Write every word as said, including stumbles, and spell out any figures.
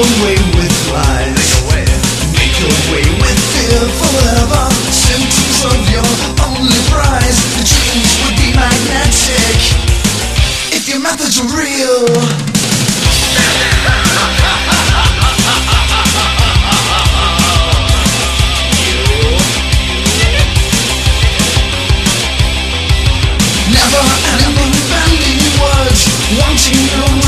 away with lies. Make away with fear forever. Symptoms of your only prize. The dreams would be magnetic if your methods were real. Never, never bending words, wanting no